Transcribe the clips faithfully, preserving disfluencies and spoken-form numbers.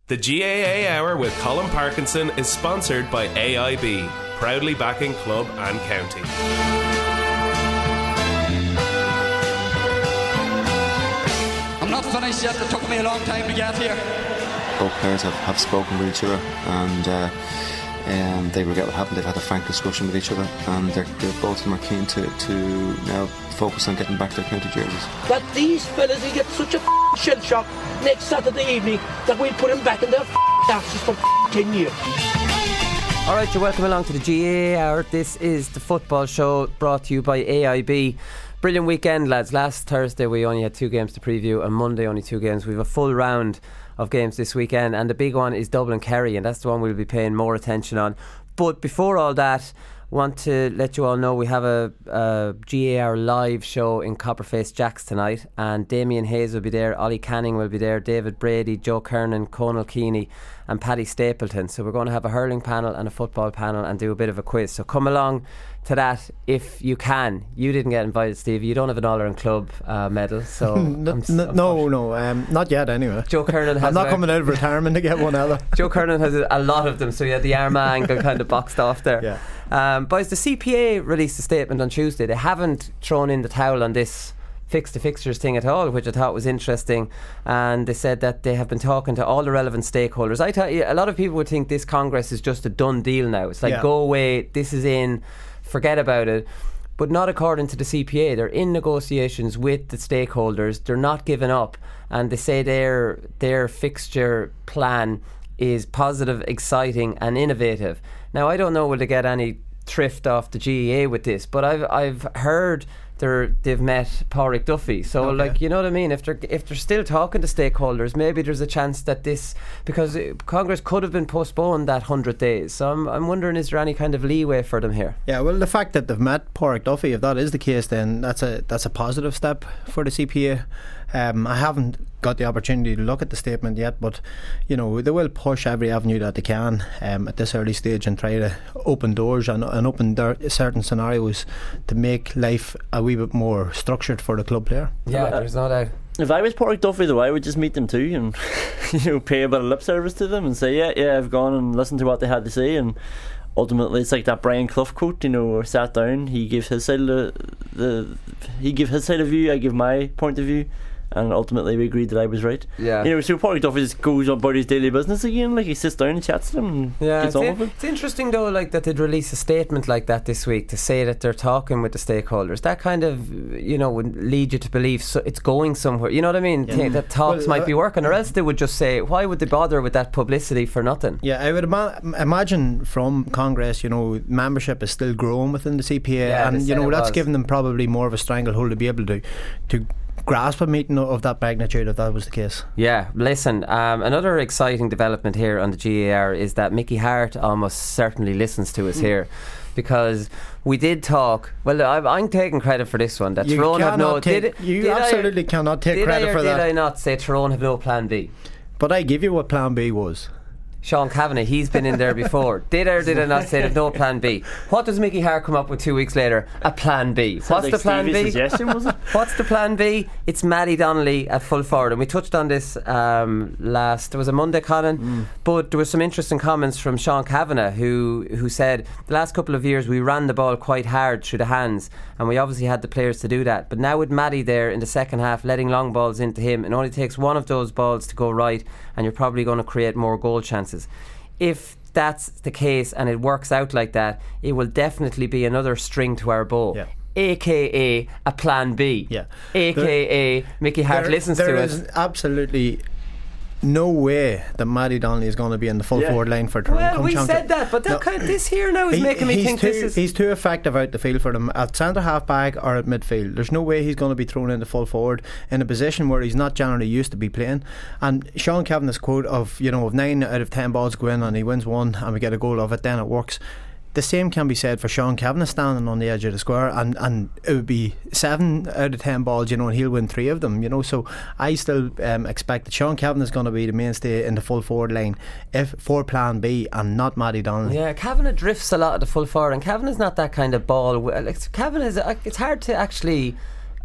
The G A A Hour with Colin Parkinson is sponsored by A I B, proudly backing club and county. I'm not finished yet. It took me a long time to get here. Both players have, have spoken with each other, and uh, um, they regret what happened. They've had a frank discussion with each other, and they're, they're, both of them are keen to, to now focus on getting back their county jerseys. That these fellas will get such a shell shock next Saturday evening that we'll put them back in their asses for ten years. Alright, you're welcome along to the G A A Hour. This is the football show brought to you by A I B. Brilliant weekend, lads. Last Thursday we only had two games to preview, and Monday only two games. We have a full round of games this weekend, and the big one is Dublin-Kerry, and that's the one we'll be paying more attention on. But before all that, want to let you all know we have a, a G A R live show in Copperface Jacks tonight, and Damien Hayes will be there, Ollie Canning will be there, David Brady, Joe Kernan, Conal Keeney and Paddy Stapleton. So we're going to have a hurling panel and a football panel and do a bit of a quiz, so come along to that if you can. You didn't get invited, Steve. You don't have an All-Ireland Club uh, medal, so no, I'm, no, no, no um, not yet anyway. Joe Kernan has I'm not a, coming out of retirement to get one either. Joe Kernan has a, a lot of them, so you had the Armagh angle kind of boxed off there. Yeah. Um, boys, the C P A released a statement on Tuesday. They haven't thrown in the towel on this fix the fixtures thing at all, which I thought was interesting, and they said that they have been talking to all the relevant stakeholders. I thought a lot of people would think this Congress is just a done deal now. It's like, yeah. Go away, this is in, forget about it. But not according to the C P A. They're in negotiations with the stakeholders. They're not giving up, and they say their their fixture plan is positive, exciting and innovative. Now, I don't know will they get any thrift off the G A A with this, but I've I've heard they're they've met Pádraig Duffy, so okay. Like, you know what I mean, if they're if they're still talking to stakeholders, maybe there's a chance that this, because Congress could have been postponed that hundred days, so I'm I'm wondering, is there any kind of leeway for them here? Yeah, well, the fact that they've met Pádraig Duffy, if that is the case, then that's a that's a positive step for the C P A. Um, I haven't got the opportunity to look at the statement yet, but you know, they will push every avenue that they can um, at this early stage and try to open doors and, and open der- certain scenarios to make life a wee bit more structured for the club player. Yeah, there's no doubt. If I was Pádraig Duffy, though, I would just meet them too and you know, pay a bit of lip service to them and say, yeah, yeah, I've gone and listened to what they had to say, and ultimately it's like that Brian Clough quote, you know, sat down, he gave his side of the, the he gave his side of view, I give my point of view, and ultimately we agreed that I was right. Yeah. You know, so Pádraig Duffy just goes about his daily business again, like he sits down and chats to them and yeah, gets on in, with it. It's interesting though, like that they'd release a statement like that this week to say that they're talking with the stakeholders. That kind of, you know, would lead you to believe so it's going somewhere. You know what I mean? Yeah. Th- that talks well, might uh, be working, or else they would just say, why would they bother with that publicity for nothing? Yeah, I would ima- imagine from Congress, you know, membership is still growing within the C P A, yeah, and you know that's was. given them probably more of a stranglehold to be able to to grasp a meeting of that magnitude if that was the case. Yeah, listen, um, another exciting development here on the G A R is that Mickey Hart almost certainly listens to us mm. here, because we did talk, well, I'm, I'm taking credit for this one, that you Tyrone have no take, did, you did absolutely I, cannot take did credit I or for did that. Did I not say Tyrone have no plan B? But I give you what plan B was. Sean Kavanagh, he's been in there before. Did I or did I not say there's no plan B? What does Mickey Hart come up with two weeks later? A plan B. Sounds What's like the plan Stevie's B? suggestion, was it? What's the plan B? It's Maddie Donnelly at full forward, and we touched on this um, last, it was a Monday, Colin, mm. but there was some interesting comments from Sean Kavanagh who, who said the last couple of years we ran the ball quite hard through the hands, and we obviously had the players to do that, but now with Maddie there in the second half letting long balls into him, it only takes one of those balls to go right and you're probably going to create more goal chances. If that's the case and it works out like that, it will definitely be another string to our bow. Yeah. A K A a plan B. Yeah. A K A Mickey Hart there, listens there to is it. Absolutely no way that Maddie Donnelly is going to be in the full yeah. forward line for Tyrone. Well, we said that, but that no, kind of, this here now is he, making me think too, this is... He's too effective out the field for them at centre half back or at midfield. There's no way he's going to be thrown into full forward in a position where he's not generally used to be playing. And Sean Kavanagh's quote of, you know, if nine out of ten balls go in and he wins one and we get a goal of it, then it works. The same can be said for Sean Kavanagh standing on the edge of the square, and, and it would be seven out of ten balls, you know, and he'll win three of them, you know. So I still um, expect that Sean Kavanagh is going to be the mainstay in the full forward line if for plan B and not Maddie Donnelly. Yeah, Kavanagh drifts a lot at the full forward, and Kavanagh's not that kind of ball. Like, Kavanagh is, it's hard to actually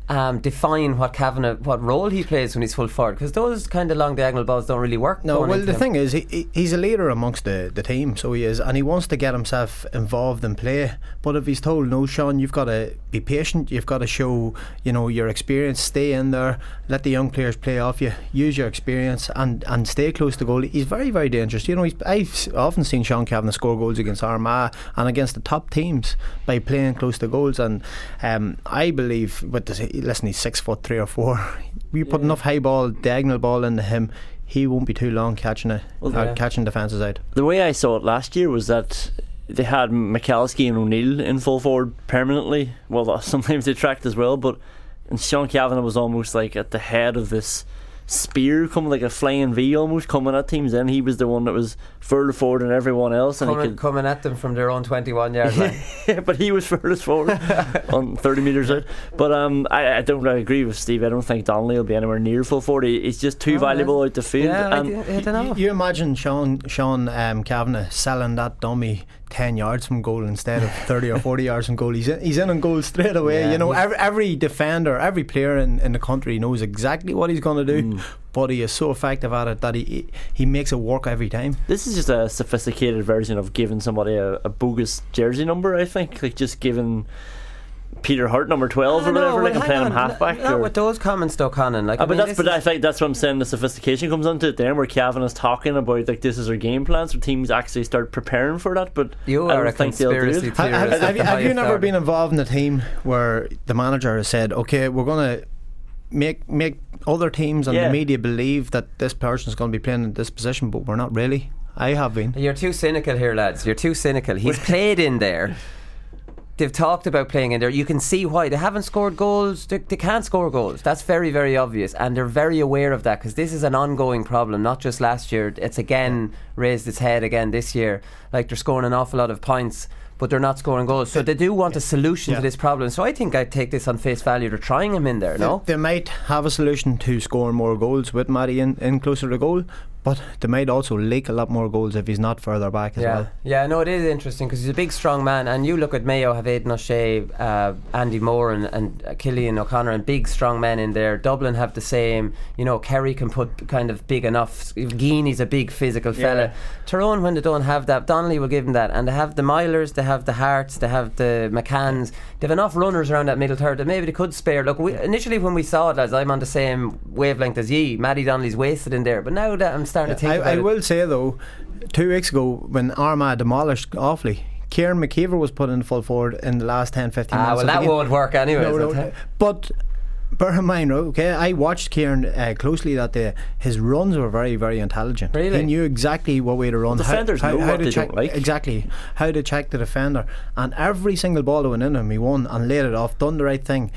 um, define what Kavanagh, what role he plays when he's full forward, because those kind of long diagonal balls don't really work. No, going well, into the him. thing is, he, he- he's a leader amongst the, the team, so he is, and he wants to get himself involved in play. But if he's told, no, Sean, you've got to be patient, you've got to show, you know, your experience, stay in there, let the young players play off you, use your experience, and, and stay close to goal. He's very, very dangerous. You know, he's, I've often seen Sean Kavanagh score goals against Armagh and against the top teams by playing close to goals. And um, I believe, with this, listen, he's six foot three or four. You put enough high ball, diagonal ball into him, he won't be too long catching it, Well, uh, yeah. catching defences out. The way I saw it last year was that they had McAlliskey and O'Neill in full forward permanently. Well, sometimes they tracked as well, but and Sean Kavanagh was almost like at the head of this spear, coming like a flying V almost, coming at teams. Then he was the one that was further forward than everyone else, and he coming, could coming at them from their own twenty-one yard line. yeah, but he was furthest forward on thirty metres out. But um, I, I don't really agree with Steve. I don't think Donnelly will be anywhere near full forward. He, he's just too Oh, valuable yeah. out the field. Yeah, I, and d- I don't know. You, you imagine Sean Sean um, Kavanagh selling that dummy ten yards from goal instead of thirty or forty yards from goal. He's in, he's in on goal straight away. Yeah, you know, he's- every, every defender, every player in, in the country knows exactly what he's going to do. But he is so effective at it that he he makes it work every time. this is just a sophisticated version of giving somebody a, a bogus jersey number. I think, like just giving Peter Hart number twelve I or know, whatever, well, like and hang playing him on, halfback. Not or, with those comments though, Conan. Like, Ah, I but mean, that's this but I is- think that's what I'm saying. The sophistication comes into it then, where Kavanagh's talking about like this is our game plan, so teams actually start preparing for that. But You I are don't a think they'll do conspiracy it. Have, have, theorist. have you, at the have you highest never order. been involved in a team where the manager has said, okay, we're going to make make other teams and Yeah. the media believe that this person's going to be playing in this position, but we're not really? I have been. You're too cynical here, lads. You're too cynical. He's played in there. They've talked about playing in there. You can see why. They haven't scored goals. They, they can't score goals. That's very, very obvious. And they're very aware of that, because this is an ongoing problem, not just last year. It's again raised its head again this year. Like, they're scoring an awful lot of points, but they're not scoring goals. So they do want a solution Yeah. to this problem. So I think I'd take this on face value. They're trying him in there, no? They, they might have a solution to scoring more goals with Matty in, in closer to goal, but they might also leak a lot more goals if he's not further back as Yeah, well. yeah, no, it is interesting because he's a big, strong man. And you look at Mayo, have Aidan O'Shea, uh, Andy Moore, and, and uh, Killian O'Connor, and big, strong men in there. Dublin have the same. You know, Kerry can put kind of big enough. Geeney's a big physical fella. Yeah. Tyrone, when they don't have that, Donnelly will give them that. And they have the Milers, they have the Harts, they have the McCanns. They have enough runners around that middle third that maybe they could spare. Look, we, initially when we saw it, lads, I'm on the same wavelength as ye. Matty Donnelly's wasted in there, but now that I'm starting to think I, about I it. will say though, two weeks ago when Armagh demolished awfully, Kieran McKeever was put in full forward in the last ten fifteen Ah, minutes. well, of the that game. won't work anyway. No, no, but bear in mind, okay, I watched Kieran uh, closely that day. His runs were very, very intelligent. Really? He knew exactly what way to run. Well, defenders know what to they check, don't like. Exactly, how to check the defender. And every single ball that went in him, he won and laid it off, done the right thing.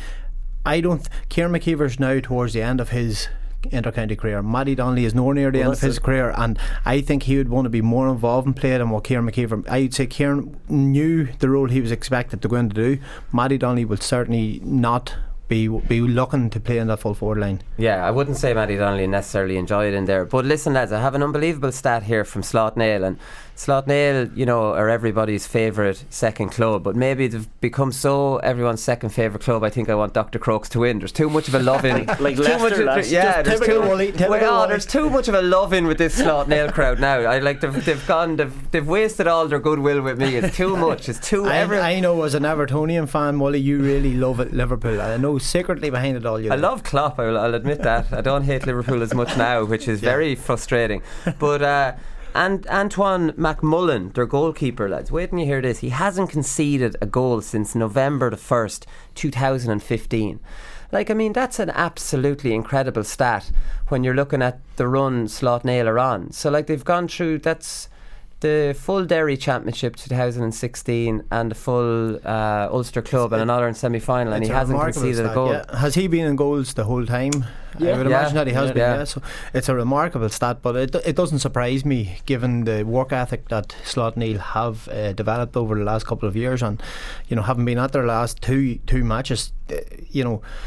I don't... Th- Kieran McKeever's now towards the end of his inter-county career. Matty Donnelly is nowhere near the Well, end of that's his it. career, and I think he would want to be more involved in play than what Kieran McKeever. I'd say Kieran knew the role he was expected to go in to do. Matty Donnelly will certainly not be be looking to play in that full forward line. Yeah, I wouldn't say Matty Donnelly necessarily enjoyed it in there. But listen, lads, I have an unbelievable stat here from Slotnail. And Slotnail, you know, are everybody's favourite second club. But maybe they've become so everyone's second favourite club, I think I want Doctor Crokes to win. There's too much of a love in. Like too Leicester, much of- lads. yeah, Just there's typical too, Wooly, typical well, Wooly. there's too much of a love in with this Slotnail crowd now. I like they've, they've gone, they've, they've wasted all their goodwill with me. It's too much. It's too. I, every, I know as an Evertonian fan, Wally, you really love it, Liverpool. I know secretly behind it all you I do. love Klopp, I'll, I'll admit that. I don't hate Liverpool as much now, which is very frustrating. But uh, and Antoine McMullen, their goalkeeper, lads, wait till you hear this. He hasn't conceded a goal since November the first, two thousand fifteen. Like, I mean, that's an absolutely incredible stat when you're looking at the run Slotnail are on. So, like, they've gone through, that's the full Derry Championship two thousand sixteen and the full uh, Ulster Club and another in semi-final, and It's he a hasn't remarkable conceded a stat, goal. yeah. Has he been in goals the whole time? Yeah. I would Yeah. imagine that he has Yeah. been. Yeah. Yeah. So it's a remarkable stat, but it it doesn't surprise me given the work ethic that Slotnail have uh, developed over the last couple of years, and you know, having been at their last two two matches, uh, you know.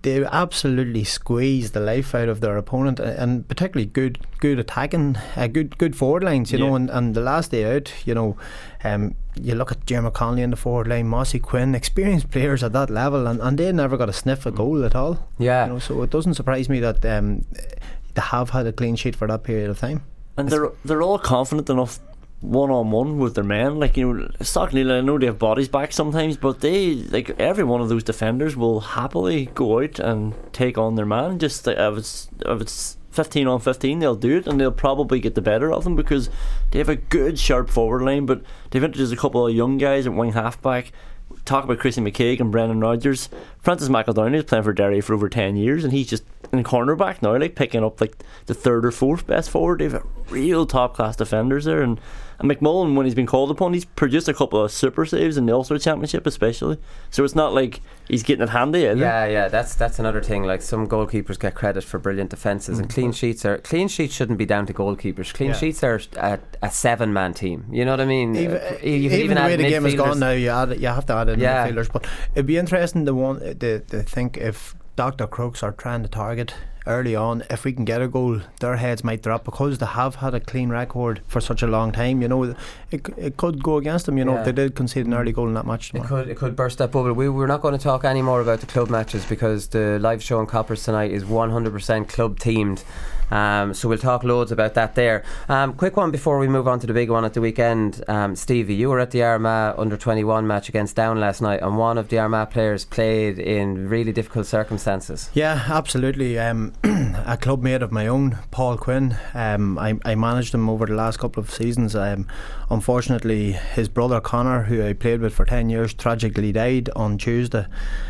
they absolutely squeeze the life out of their opponent, and particularly good good attacking, uh, good good forward lines, you yeah. know. And, and the last day out, you know, um, you look at Jeremy Connolly in the forward line, Mossy Quinn, experienced players at that level, and, and they never got a sniff of goal at all. Yeah, you know, so it doesn't surprise me that um, they have had a clean sheet for that period of time. And they're they're all confident enough one on one with their men. Like, you know, Stocknell, I know they have bodies back sometimes, but they, like, every one of those defenders will happily go out and take on their man. Just like, if it's if it's fifteen on fifteen, they'll do it, and they'll probably get the better of them because they have a good sharp forward line. But they've introduced a couple of young guys at wing halfback. Talk about Chrissy McCaig and Brendan Rodgers. Francis McEldowney is playing for Derry for over ten years, and he's just in cornerback now, like picking up like the third or fourth best forward. They've got real top class defenders there, and, and McMullen, when he's been called upon, he's produced a couple of super saves in the Ulster Championship especially, so it's not like he's getting it handy either. Yeah, yeah, that's that's another thing. Like, some goalkeepers get credit for brilliant defences, mm. and clean sheets are clean sheets shouldn't be down to goalkeepers. Clean yeah. sheets are a, a seven man team, you know what I mean? Even, uh, you even, even the way the game is gone now, you, add, you have to add in yeah. midfielders. But it'd be interesting to, one, to, to think if Doctor Crooks are trying to target early on, if we can get a goal, their heads might drop because they have had a clean record for such a long time. You know, it, it could go against them, you know, yeah. if they did concede an early goal in that match tomorrow. It could, it could burst that bubble. We, we're not going to talk any more about the club matches because the live show in Coppers tonight is one hundred percent club themed. Um, so we'll talk loads about that there. Um, quick one before we move on to the big one at the weekend. um, Stevie, you were at the Armagh under twenty-one match against Down last night, and one of the Armagh players played in really difficult circumstances. Yeah, absolutely. um, A club mate of my own, Paul Quinn, um, I, I managed him over the last couple of seasons. Um, unfortunately, his brother Connor, who I played with for ten years, tragically died on Tuesday.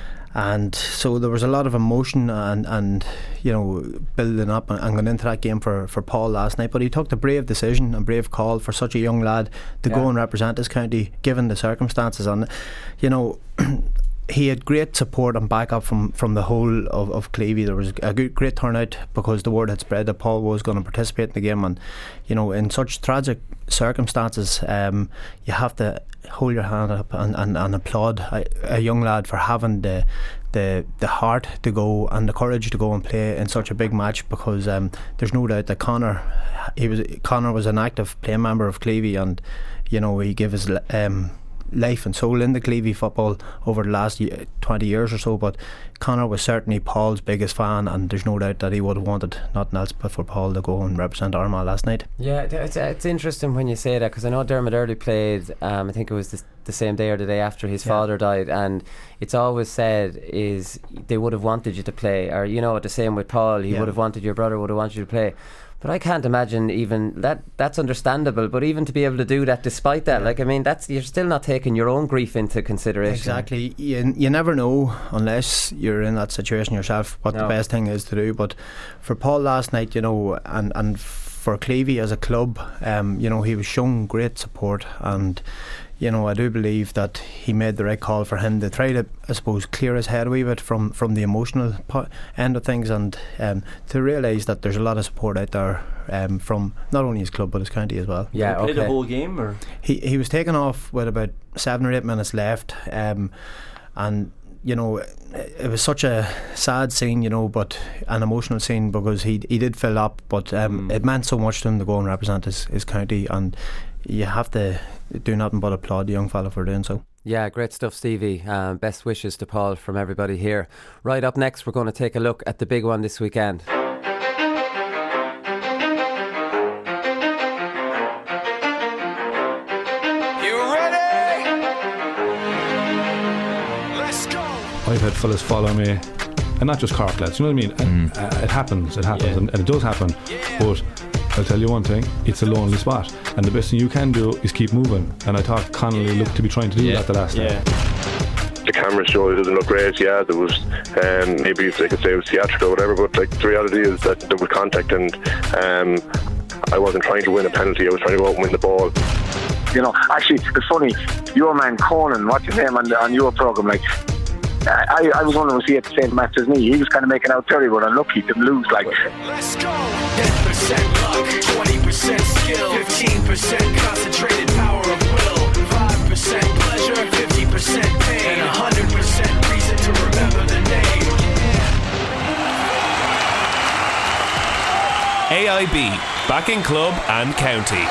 And so there was a lot of emotion and, and you know, building up and, and going into that game for, for Paul last night. But he took the brave decision and brave call for such a young lad to yeah. go and represent his county, given the circumstances. And, you know, he had great support and backup from, from the whole of, of Clevie. There was a good, great turnout because the word had spread that Paul was going to participate in the game. And, you know, in such tragic circumstances, um, you have to hold your hand up and, and, and applaud a, a young lad for having the the the heart to go and the courage to go and play in such a big match, because um, there's no doubt that Connor he was Connor was an active playing member of Clevie, and you know, he gave his um, life and soul in the Clevie football over the last twenty years or so. But Connor was certainly Paul's biggest fan, and there's no doubt that he would have wanted nothing else but for Paul to go and represent Armagh last night. Yeah, it's, it's interesting when you say that, because I know Dermot Early played um, I think it was the, the same day or the day after his yeah. father died, and it's always said is they would have wanted you to play, or you know, the same with Paul, he yeah. would have wanted, your brother would have wanted you to play. But I can't imagine even that. That's understandable, but even to be able to do that despite that, yeah. like, I mean, that's, you're still not taking your own grief into consideration. Exactly. You, you never know unless you're in that situation yourself what no. the best thing is to do. But for Paul last night, you know, and, and for Clevie as a club, um, you know, he was shown great support, and you know, I do believe that he made the right call for him to try to, I suppose, clear his head a wee bit from, from the emotional po- end of things, and um, to realise that there's a lot of support out there um, from not only his club but his county as well. Yeah, okay. Played the whole game, or he he was taken off with about seven or eight minutes left, um, and you know, it was such a sad scene, you know, but an emotional scene, because he he did fill up, but um, mm. it meant so much to him to go and represent his, his county, and you have to do nothing but applaud the young fella for doing so. Yeah, great stuff, Stevie. Um, best wishes to Paul from everybody here. Right, up next, we're going to take a look at the big one this weekend. You ready? Let's go. I've had fellas follow me, and not just Cork lads, you know what I mean? Mm. Uh, it happens, it happens, yeah. and, and it does happen, yeah. but I'll tell you one thing, it's a lonely spot, and the best thing you can do is keep moving, and I thought Connolly yeah. looked to be trying to do yeah. that the last yeah. time. The camera show it didn't look great, yeah, there was um, maybe they could say it was theatrical or whatever, but like the reality is that there was contact, and um, I wasn't trying to win a penalty, I was trying to go out and win the ball. You know, actually it's funny, your man Conan, what's his name on, the, on your programme, like I, I was wondering, was he at the same match as me? He was kind of making out Terry, but unlucky to lose. Like, let's go. ten percent luck, twenty percent skill, fifteen percent concentrated power of will, five percent pleasure, fifty percent pain, and one hundred percent reason to remember the name. I B, backing club and county.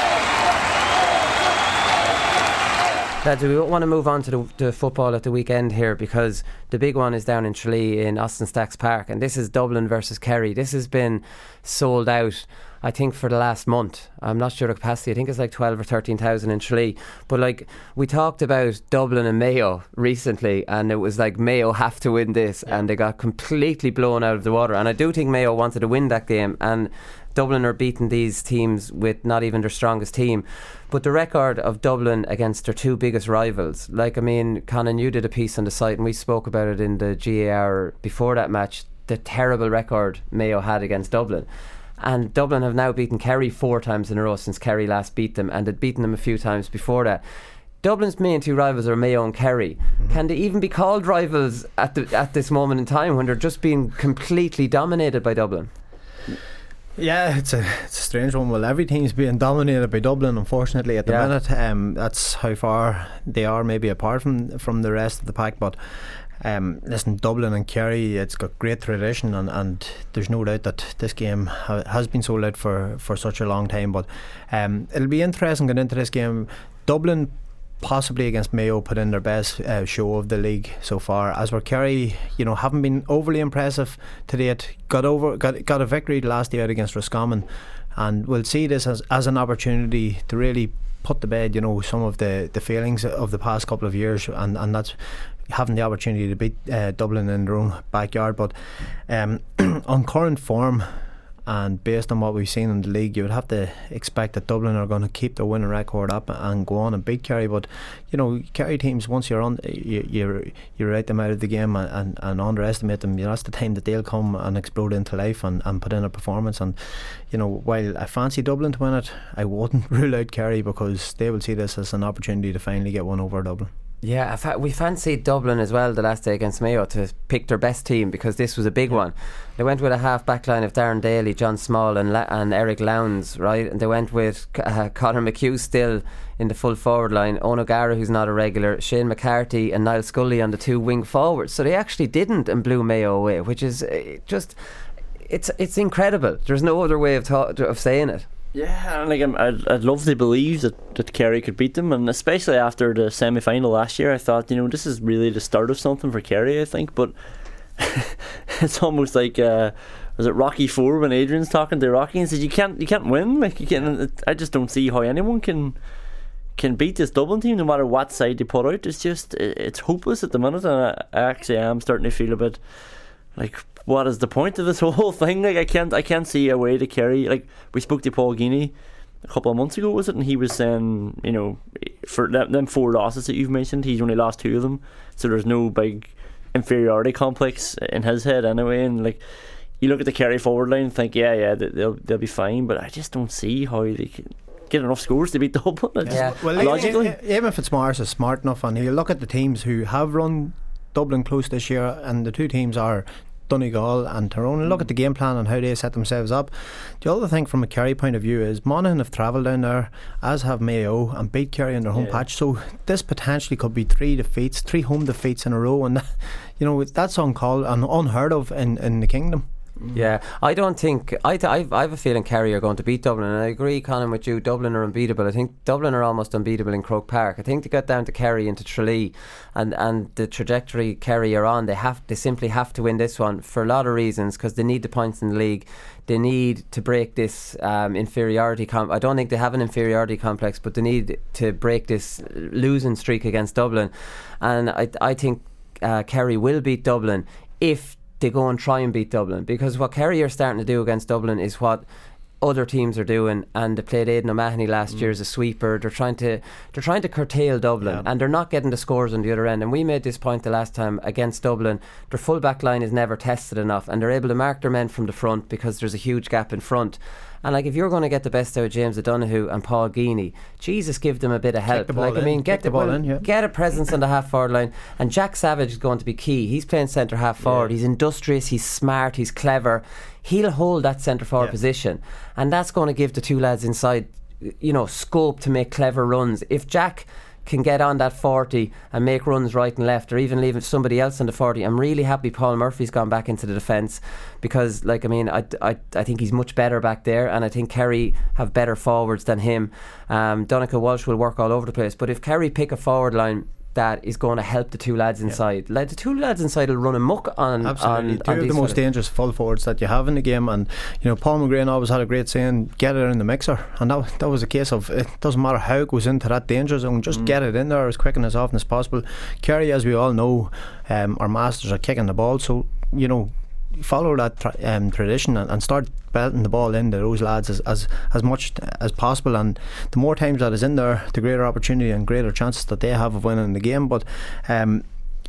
Lads, we want to move on to the, the football at the weekend here, because the big one is down in Tralee in Austin Stacks Park, and this is Dublin versus Kerry. This has been sold out, I think, for the last month. I'm not sure the capacity. I think it's like twelve or thirteen thousand in Tralee. But like, we talked about Dublin and Mayo recently, and it was like Mayo have to win this, and they got completely blown out of the water. And I do think Mayo wanted to win that game, and Dublin are beating these teams with not even their strongest team. But the record of Dublin against their two biggest rivals, like, I mean, Conan, you did a piece on the site and we spoke about it in the G A R before that match, the terrible record Mayo had against Dublin. And Dublin have now beaten Kerry four times in a row since Kerry last beat them, and had beaten them a few times before that. Dublin's main two rivals are Mayo and Kerry. Mm-hmm. Can they even be called rivals at the, at this moment in time when they're just being completely dominated by Dublin? Yeah, it's a, it's a strange one. Well, every team's being dominated by Dublin, unfortunately, at the yeah. minute. Um, that's how far they are maybe apart from from the rest of the pack. But um, listen, Dublin and Kerry, it's got great tradition, and, and there's no doubt that this game ha- has been sold out for, for such a long time. But um, it'll be interesting getting into this game. Dublin possibly against Mayo put in their best uh, show of the league so far, as were Kerry, you know, haven't been overly impressive to date. Got over got got a victory last year against Roscommon, and we'll see this as, as an opportunity to really put to bed, you know, some of the, the failings of the past couple of years, and, and that's having the opportunity to beat uh, Dublin in their own backyard. But um, on current form, and based on what we've seen in the league, you would have to expect that Dublin are going to keep the winning record up and go on and beat Kerry. But you know, Kerry teams, once you're on, you you, you write them out of the game and, and, and underestimate them, you know, that's the time that they'll come and explode into life and, and put in a performance. And you know, while I fancy Dublin to win it, I wouldn't rule out Kerry, because they will see this as an opportunity to finally get one over Dublin. Yeah, fa- we fancied Dublin as well the last day against Mayo to pick their best team, because this was a big yeah. one. They went with a half back line of Darren Daly, John Small and, La- and Eric Lowndes, right? And they went with uh, Conor McHugh still in the full forward line, Owen O'Gara, who's not a regular, Shane McCarthy and Niall Scully on the two wing forwards. So they actually didn't and blew Mayo away, which is uh, just, it's it's incredible. There's no other way of ta- of saying it. Yeah, and like I'm, I'd, I'd love to believe that, that Kerry could beat them, and especially after the semi-final last year, I thought, you know, this is really the start of something for Kerry, I think. But it's almost like uh, was it Rocky Four when Adrian's talking to Rocky and said, "You can't, you can't win." Like you can, I just don't see how anyone can can beat this Dublin team, no matter what side they put out. It's just, it's hopeless at the minute, and I, I actually am starting to feel a bit like, what is the point of this whole thing? Like I can't I can't see a way to Kerry. Like we spoke to Paul Geaney a couple of months ago, was it, and he was saying, you know, for them four losses that you've mentioned, he's only lost two of them, so there's no big inferiority complex in his head anyway. And like, you look at the Kerry forward line and think, yeah yeah they'll they'll be fine, but I just don't see how they can get enough scores to beat Dublin. Yeah. Well, logically, even Fitzmaurice is smart enough, and you look at the teams who have run Dublin close this year, and the two teams are Donegal and Tyrone, and look at the game plan and how they set themselves up. The other thing from a Kerry point of view is Monaghan have travelled down there, as have Mayo, and beat Kerry in their home yeah. patch, so this potentially could be three defeats three home defeats in a row, and you know, that's uncalled and unheard of in, in the kingdom. Yeah, I don't think I, th- I've, I have a feeling Kerry are going to beat Dublin, and I agree, Colin, with you. Dublin are unbeatable. I think Dublin are almost unbeatable in Croke Park. I think to get down to Kerry into Tralee and, and the trajectory Kerry are on, they have they simply have to win this one for a lot of reasons, because they need the points in the league. They need to break this um, inferiority com- I don't think they have an inferiority complex, but they need to break this losing streak against Dublin, and I, I think uh, Kerry will beat Dublin if they go and try and beat Dublin, because what Kerry are starting to do against Dublin is what other teams are doing, and they played Aidan O'Mahony last mm. year as a sweeper. They're trying to they're trying to curtail Dublin, yeah. and they're not getting the scores on the other end. And we made this point the last time against Dublin, their full back line is never tested enough, and they're able to mark their men from the front because there's a huge gap in front. And like, if you're going to get the best out of James O'Donoghue and Paul Geaney, Jesus, give them a bit of help. Like, I mean, get the, the ball well, in, yeah. get a presence on the half forward line. And Jack Savage is going to be key. He's playing centre half forward. Yeah. He's industrious. He's smart. He's clever. He'll hold that centre forward yeah. position, and that's going to give the two lads inside, you know, scope to make clever runs. If Jack can get on that forty and make runs right and left, or even leave somebody else on the forty. I'm really happy Paul Murphy's gone back into the defence, because like I mean I, I, I think he's much better back there, and I think Kerry have better forwards than him. um, Donncha Walsh will work all over the place, but if Kerry pick a forward line that is going to help the two lads inside, yeah. like the two lads inside will run amok on absolutely on, two on of the most fellas. dangerous full forwards that you have in the game. And you know, Paul McGrain always had a great saying, get it in the mixer, and that, that was a case of it doesn't matter how it goes into that danger zone, just mm. get it in there as quick and as often as possible. Kerry, as we all know, um, our masters are kicking the ball, so you know, follow that tra- um, tradition and, and start belting the ball into those lads as, as as much as possible, and the more times that is in there, the greater opportunity and greater chances that they have of winning the game. But um,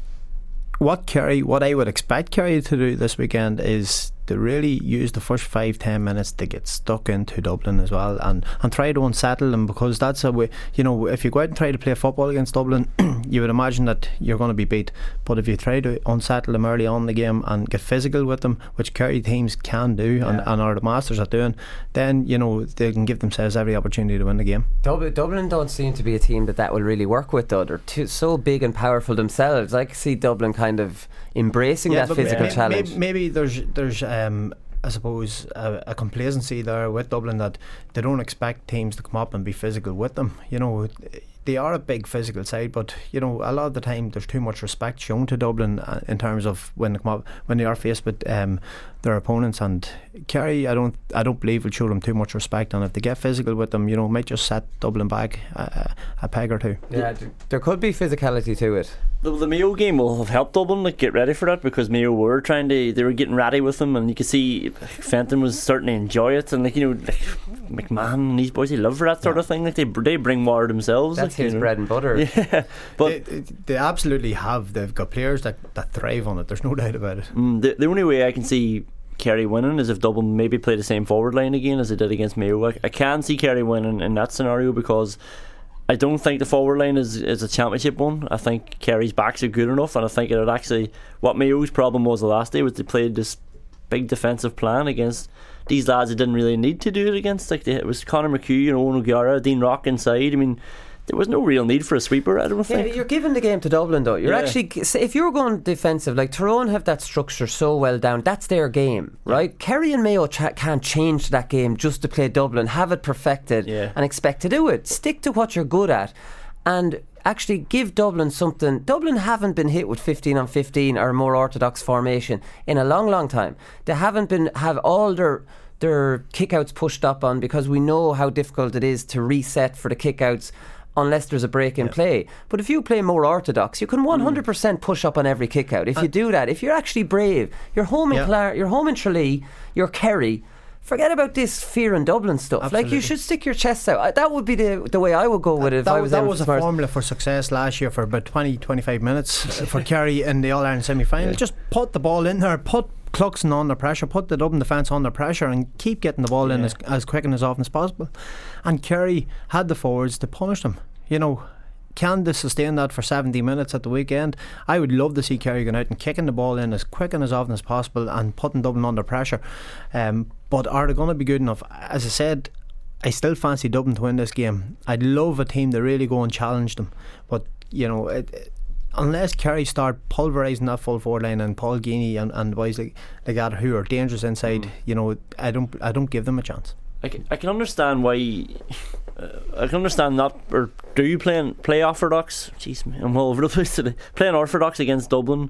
what Kerry, what I would expect Kerry to do this weekend is to really use the first five ten minutes to get stuck into Dublin as well, and, and try to unsettle them, because that's a way, you know, if you go out and try to play football against Dublin you would imagine that you're going to be beat, but if you try to unsettle them early on in the game and get physical with them, which Kerry teams can do, yeah. and, and are the masters at doing, then you know they can give themselves every opportunity to win the game. Dublin, Dublin don't seem to be a team that that will really work with though. They're too, so big and powerful themselves. I can see Dublin kind of embracing yeah, that physical maybe, challenge. Maybe, maybe there's there's um, I suppose a, a complacency there with Dublin, that they don't expect teams to come up and be physical with them. You know, they are a big physical side, but you know, a lot of the time there's too much respect shown to Dublin uh, in terms of when they come up, when they are faced with um, their opponents. And Kerry, I don't I don't believe will show them too much respect, and if they get physical with them, you know, might just set Dublin back a, a peg or two. Yeah, there could be physicality to it. The, the Mayo game will have helped Dublin like get ready for that, because Mayo were trying to, they were getting ready with them, and you could see Fenton was starting to enjoy it, and like, you know, like McMahon and these boys, they love for that sort yeah. of thing. Like they they bring water themselves. That's like, his you know. bread and butter. Yeah, but they, they absolutely have. They've got players that, that thrive on it. There's no doubt about it. Mm, the the only way I can see Kerry winning is if Dublin maybe play the same forward line again as they did against Mayo. I, I can see Kerry winning in that scenario, because I don't think the forward line is, is a championship one. I think Kerry's backs are good enough, and I think it would actually, what Mayo's problem was the last day was they played this big defensive plan against these lads that didn't really need to do it against. Like they, it was Conor McHugh, and Owen O'Gara, Dean Rock inside. I mean, there was no real need for a sweeper, I don't think. Yeah, you're giving the game to Dublin though. You're yeah. actually, if you're going defensive, like Tyrone have that structure so well down, that's their game, right? Yeah. Kerry and Mayo ch- can't change that game just to play Dublin, have it perfected yeah. and expect to do it. Stick to what you're good at and actually give Dublin something. Dublin haven't been hit with fifteen on fifteen or more orthodox formation in a long long time. They haven't been have all their their kickouts pushed up on, because we know how difficult it is to reset for the kickouts unless there's a break in yeah. play. But if you play more orthodox, you can one hundred percent push up on every kick out. If you do that, if you're actually brave, you're home in yeah. Clare, you're home in Tralee, you're Kerry, forget about this fear in Dublin stuff. Absolutely. Like, you should stick your chest out. That would be the the way I would go with it if that, I was That was a Mars. formula for success last year for about twenty to twenty-five minutes for Kerry in the All-Ireland semi-final. Yeah. Just put the ball in there, put Cluxon under pressure, put the Dublin defence under pressure, and keep getting the ball yeah. in as, as quick and as often as possible. And Kerry had the forwards to punish them. You know, can they sustain that for seventy minutes at the weekend? I would love to see Kerry going out and kicking the ball in as quick and as often as possible and putting Dublin under pressure. Um, but are they going to be good enough? As I said, I still fancy Dublin to win this game. I'd love a team to really go and challenge them. But, you know, it, it, unless Kerry start pulverising that full forward line, and Paul Geaney and, and boys like, like that who are dangerous inside, mm. you know, I don't I don't give them a chance. I can, I can understand why. Uh, I can understand not, or do you play play orthodox? Jeez, man, I'm all over the place today. Playing orthodox against Dublin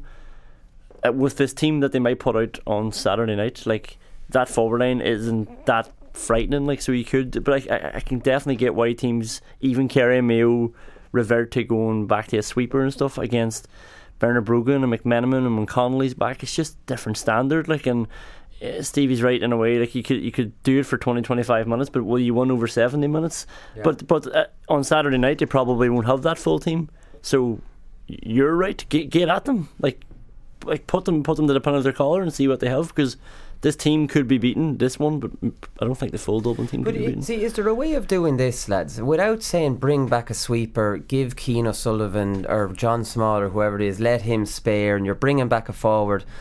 uh, with this team that they might put out on Saturday night, like that forward line isn't that frightening. Like, so you could, but I, I can definitely get why teams, even Kerry and Mayo, revert to going back to a sweeper and stuff against Bernard Brogan and McMenamin, and when Connolly's back, it's just different standard. Like, and uh, Stevie's right in a way. Like, you could you could do it for twenty to twenty-five minutes, but will you win over seventy minutes? Yeah. But but uh, on Saturday night, they probably won't have that full team. So you're right. Get get at them. Like like put them put them to the pin of their collar and see what they have, because this team could be beaten, this one, but I don't think the full Dublin team but could be beaten. See, is there a way of doing this, lads, without saying bring back a sweeper, give Keane O'Sullivan or John Small or whoever it is, let him spare, and you're bringing back a forward?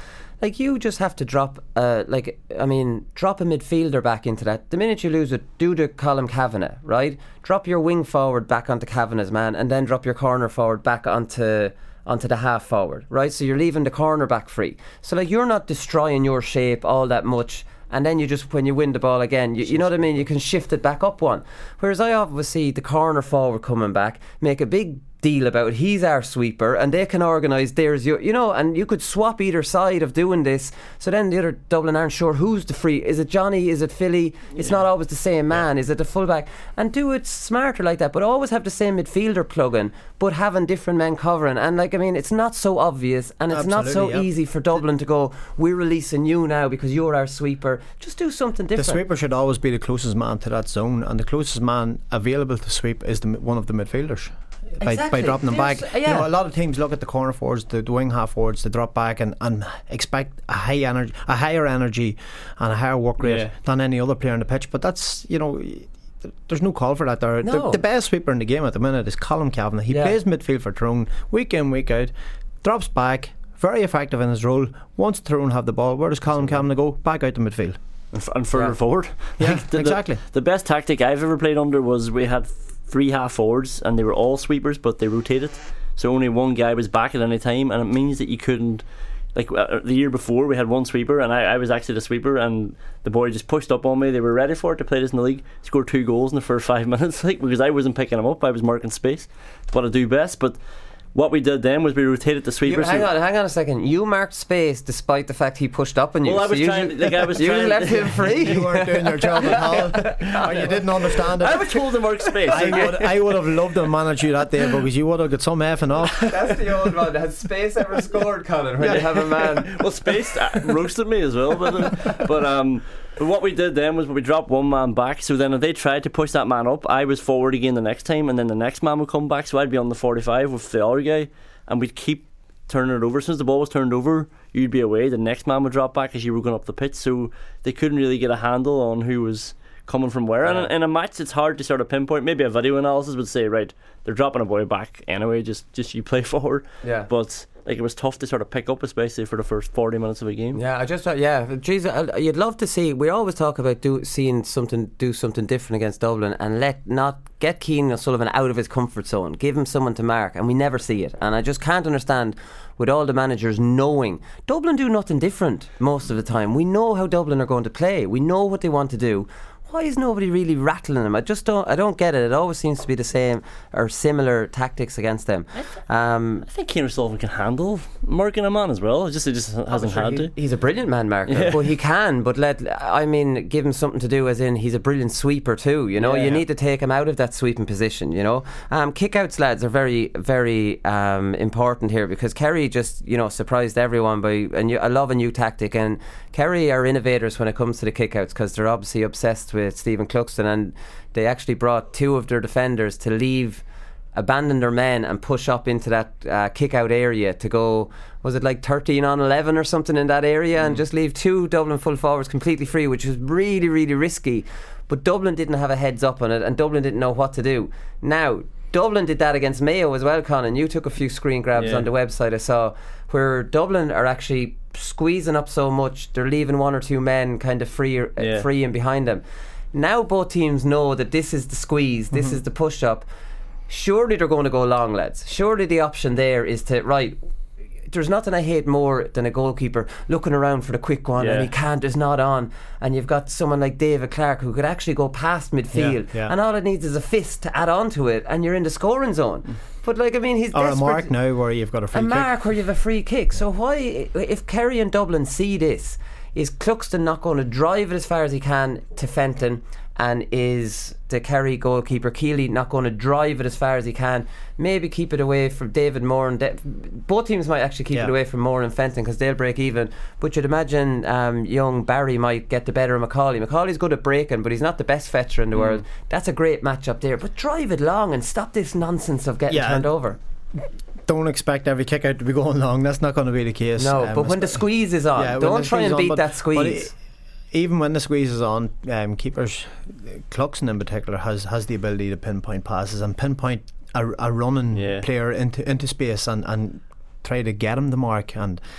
like you just have to drop, uh, like I mean, drop a midfielder back into that. The minute you lose it, do the Colm Kavanagh, right? Drop your wing forward back onto Kavanagh's man, and then drop your corner forward back onto onto the half forward, right? So you're leaving the corner back free. So like you're not destroying your shape all that much. And then you just, when you win the ball again, you, you know what I mean? You can shift it back up one. Whereas I often see the corner forward coming back, make a big deal about it. He's our sweeper, and they can organise theirs. You, you know, and you could swap either side of doing this. So then the other Dublin aren't sure who's the free. Is it Johnny? Is it Philly? It's yeah. not always the same man. Yeah. Is it the fullback? And do it smarter like that. But always have the same midfielder plug-in, but having different men covering. And like I mean, it's not so obvious, and it's Absolutely, not so yeah. easy for Dublin to go, we're releasing you now because you're our sweeper. Just do something different. The sweeper should always be the closest man to that zone, and the closest man available to sweep is the, one of the midfielders. By, exactly. by dropping them There's, back, uh, yeah. you know, a lot of teams look at the corner forwards, the, the wing half forwards, the drop back, and, and expect a high energy, a higher energy, and a higher work rate yeah. than any other player on the pitch. But that's, you know, there's no call for that there. No. The, the best sweeper in the game at the minute is Colm Kavanagh. He yeah. plays midfield for Tyrone week in, week out, drops back, very effective in his role. Once Tyrone have the ball, where does Colm Kavanagh go? Back out to midfield. And further yeah. forward. Yeah, like the, exactly. The, the best tactic I've ever played under was we had three half forwards, and they were all sweepers, but they rotated, so only one guy was back at any time, and it means that you couldn't, like uh, the year before we had one sweeper, and I, I was actually the sweeper, and the boy just pushed up on me. They were ready for it to play this in the league, scored two goals in the first five minutes, like, because I wasn't picking him up, I was marking space. It's what I do best. But what we did then was we rotated the sweepers. You, hang on, hang on a second. You marked space despite the fact he pushed up on you. Well, I was so trying. You, Like I was you trying. left him free. You weren't doing your job at all, or you didn't understand it. I was told to mark space. I would, I would have loved to manage you that day, because you would have got some effing off. That's the old one. Has Space ever scored, Colin, when Yeah. you have a man? Well, Space uh, roasted me as well, but uh, but um. But what we did then was we dropped one man back, so then if they tried to push that man up, I was forward again the next time, and then the next man would come back, so I'd be on the forty-five with the other guy, and we'd keep turning it over. Since the ball was turned over, you'd be away, the next man would drop back as you were going up the pitch, so they couldn't really get a handle on who was coming from where. And in, in a match, it's hard to sort of pinpoint. Maybe a video analysis would say, right, they're dropping a boy back anyway, just just you play forward. Yeah. But like, it was tough to sort of pick up, especially for the first forty minutes of a game. Yeah, I just thought, yeah, geez, I- you'd love to see. We always talk about do, seeing something, do something different against Dublin, and let not get Cian O'Sullivan out of his comfort zone. Give him someone to mark, and we never see it. And I just can't understand, with all the managers knowing Dublin do nothing different most of the time. We know how Dublin are going to play. We know what they want to do. Why is nobody really rattling them? I just don't. I don't get it. It always seems to be the same or similar tactics against them. Um, I think Cian O'Sullivan can handle marking a man as well. It just, it just hasn't sure had he, to. He's a brilliant man marker, Yeah. but he can. But let I mean, give him something to do. As in, he's a brilliant sweeper too. You know, Yeah. you need to take him out of that sweeping position. You know, um, kickouts, lads, are very, very um, important here, because Kerry just, you know, surprised everyone by. And you, I love a new tactic, and Kerry are innovators when it comes to the kickouts, because they're obviously obsessed with Stephen Cluxton, and they actually brought two of their defenders to leave, abandon their men and push up into that uh, kick out area to go, was it like thirteen on eleven or something in that area, mm. and just leave two Dublin full forwards completely free, which was really, really risky. But Dublin didn't have a heads up on it, and Dublin didn't know what to do. Now Dublin did that against Mayo as well, Colin. You took a few screen grabs Yeah. on the website I saw, where Dublin are actually squeezing up so much they're leaving one or two men kind of free, uh, Yeah. free and behind them. Now both teams know that this is the squeeze, this Mm-hmm. is the push up. Surely they're going to go long, lads. Surely the option there is to, right, there's nothing I hate more than a goalkeeper looking around for the quick one, Yeah. and he can't, is not on, and you've got someone like David Clark who could actually go past midfield, Yeah, yeah. and all it needs is a fist to add on to it, and you're in the scoring zone. But like, I mean, he's Or a desperate. mark now where you've got a free a kick. mark where you have a free kick. So why, if Kerry and Dublin see this, is Cluxton not going to drive it as far as he can to Fenton, and is the Kerry goalkeeper Keeley not going to drive it as far as he can, maybe keep it away from David Moore, and De- both teams might actually keep Yeah. it away from Moore and Fenton, because they'll break even. But you'd imagine um, young Barry might get the better of Macaulay. Macaulay's good at breaking, but he's not the best fetcher in the Mm. world. That's a great match up there, but drive it long and stop this nonsense of getting Yeah. turned over. Don't expect every kick out to be going long. That's not going to be the case. No, Um, but when the squeeze is on, yeah, when don't the try squeeze and on, beat but- that but squeeze. it- even when the squeeze is on, um, keepers, Cluxton in particular, has has the ability to pinpoint passes and pinpoint a, a running Yeah. player into into space and, and try to get him the mark. And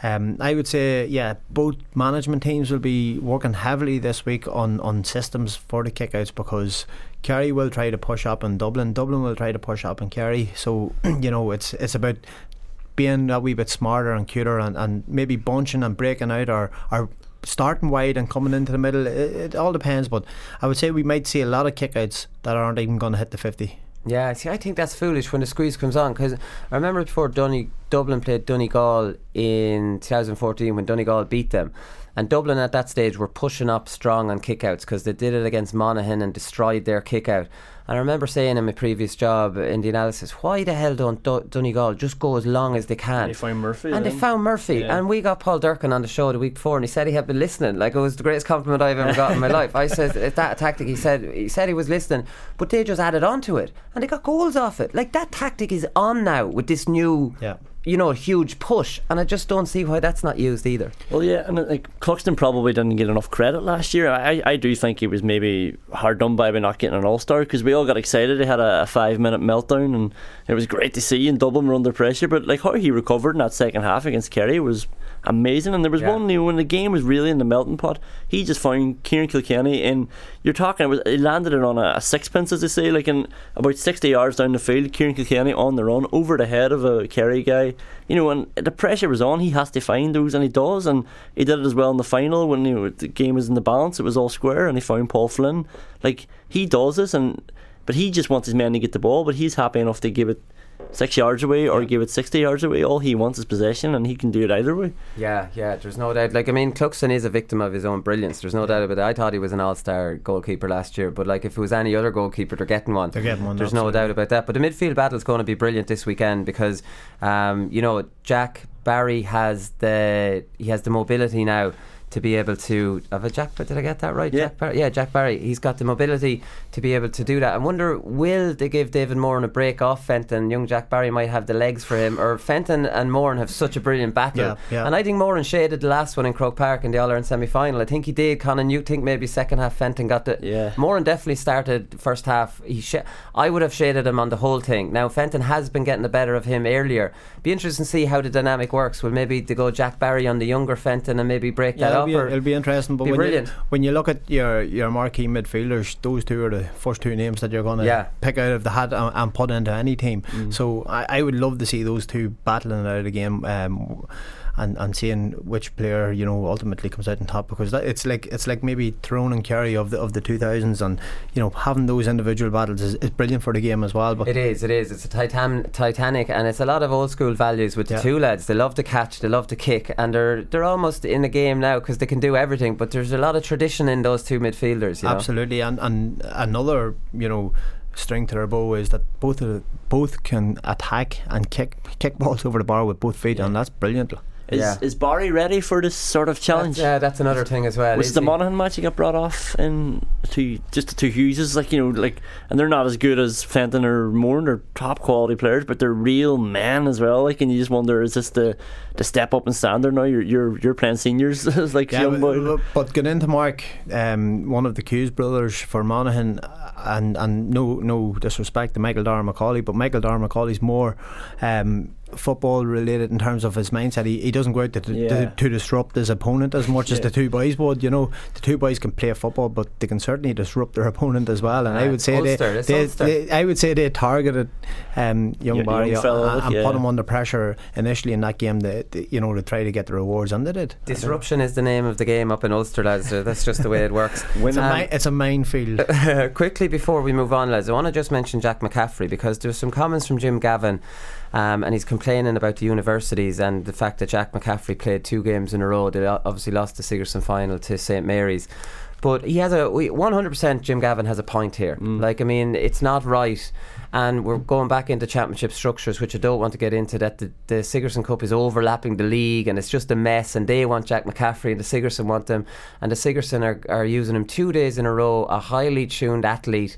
Um, I would say, yeah, both management teams will be working heavily this week on, on systems for the kickouts, because Kerry will try to push up in Dublin, Dublin will try to push up in Kerry. So you know, it's it's about being a wee bit smarter and cuter, and, and maybe bunching and breaking out, or, or starting wide and coming into the middle. It, it all depends, but I would say we might see a lot of kickouts that aren't even going to hit the fifty. Yeah, see, I think that's foolish when the squeeze comes on, because I remember before Dunny, Dublin played Donegal in twenty fourteen when Donegal beat them, and Dublin at that stage were pushing up strong on kickouts because they did it against Monaghan and destroyed their kickout. And I remember saying in my previous job in the analysis, why the hell don't Do- Donegal just go as long as they can? And they found Murphy. And then. they found Murphy. Yeah. And we got Paul Durkin on the show the week before, and he said he had been listening. Like, it was the greatest compliment I've ever got in my life. I said, is that a tactic? He said he said he was listening, but they just added on to it, and they got goals off it. Like, that tactic is on now with this new... Yeah. you know, huge push, and I just don't see why that's not used either. Well, yeah, and like Cluxton probably didn't get enough credit last year. I, I do think he was maybe hard done by by not getting an All-Star, because we all got excited. He had a, a five-minute meltdown, and it was great to see, and Dublin were under pressure. But like how he recovered in that second half against Kerry was amazing. And there was Yeah. one, you know, when the game was really in the melting pot, he just found Kieran Kilkenny, and you're talking, it was, he landed it on a, a sixpence, as they say, like in about sixty yards down the field. Kieran Kilkenny on the run over the head of a Kerry guy, you know, and the pressure was on. He has to find those, and he does, and he did it as well in the final when, you know, the game was in the balance, it was all square, and he found Paul Flynn. Like, he does this, and but he just wants his men to get the ball, but he's happy enough to give it six yards away or give it sixty yards away. All he wants is possession, and he can do it either way. Yeah, yeah, there's no doubt. Like, I mean, Cluxton is a victim of his own brilliance. There's no doubt about it. I thought he was an all-star goalkeeper last year, but like, if it was any other goalkeeper, they're getting one. They're getting one. There's no doubt about that. But the midfield battle is going to be brilliant this weekend, because, um, you know, Jack Barry has the he has the mobility now to be able to have a Jack. Did I get that right? Yeah. Jack Barry. Yeah, Jack Barry. He's got the mobility to be able to do that. I wonder, will they give David Moran a break off Fenton? Young Jack Barry might have the legs for him, or Fenton and Moran have such a brilliant battle. Yeah, yeah. And I think Moran shaded the last one in Croke Park in the All-Ireland semi-final. I think he did. Conan, you think maybe second half Fenton got the... Yeah. Moran definitely started first half. He sh- I would have shaded him on the whole thing. Now, Fenton has been getting the better of him earlier. Be interesting to see how the dynamic works. Will maybe to go Jack Barry on the younger Fenton and maybe break Yeah, that it'll up? be, Or it'll be interesting. But be when brilliant. you, when you look at your, your marquee midfielders, those two are the first two names that you're going to Yeah. pick out of the hat and, and put into any team. Mm. So I, I would love to see those two battling out of the game. Um, and, and seeing which player, you know, ultimately comes out on top, because that, it's like it's like maybe Tyrone and Kerry of the of the two thousands, and you know, having those individual battles is, is brilliant for the game as well. But it is, it is. It's a titan- Titanic, and it's a lot of old school values with the Yeah. two lads. They love to catch, they love to kick, and they're they're almost in the game now because they can do everything. But there's a lot of tradition in those two midfielders. You know? absolutely, and and another, you know, string to their bow is that both of the, both can attack and kick kick balls over the bar with both feet, and that's brilliant. Is, Yeah. is Barry ready for this sort of challenge? That's, yeah, that's another thing as well. Was is the he? Monaghan match he got brought off in two, just the two Hugheses, like, you know, like, and they're not as good as Fenton or Moran. They're top quality players, but they're real men as well. Like, and you just wonder, is this the, the step up in standard now? You're you're you're playing seniors as like Yeah, young boy. but, but going into Mark, um, one of the Hughes brothers for Monaghan, and and no no disrespect to Michael Dara McCauley, but Michael Dara McCauley's more um, football related in terms of his mindset. He, he doesn't go out to, to, Yeah. to, to disrupt his opponent as much as Yeah. the two boys would. You know, the two boys can play football, but they can certainly disrupt their opponent as well. And I Ah, would say Ulster, they, it's they, Ulster. they I would say they targeted um, young Yeah, Barry young fella, and, and yeah. put him under pressure initially in that game. To, to, you know, to try to get the rewards, and they did. Disruption is the name of the game up in Ulster, lads. So that's just the way it works. It's a, Um, mi- it's a minefield. Quickly before we move on, lads, I want to just mention Jack McCaffrey, because there's some comments from Jim Gavin, um, and he's complaining about the universities and the fact that Jack McCaffrey played two games in a row. They obviously lost the Sigerson final to Saint Mary's, but he has a one hundred percent. Jim Gavin has a point here. Mm. Like, I mean, it's not right. And we're going back into championship structures, which I don't want to get into, that the, the Sigerson Cup is overlapping the league and it's just a mess, and they want Jack McCaffrey and the Sigerson want them, and the Sigerson are, are using him two days in a row, a highly tuned athlete,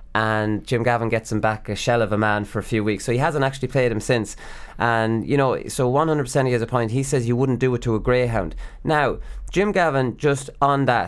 and Jim Gavin gets him back a shell of a man for a few weeks, so he hasn't actually played him since. And you know, so one hundred percent he has a point. He says you wouldn't do it to a greyhound. Now Jim Gavin, just on that,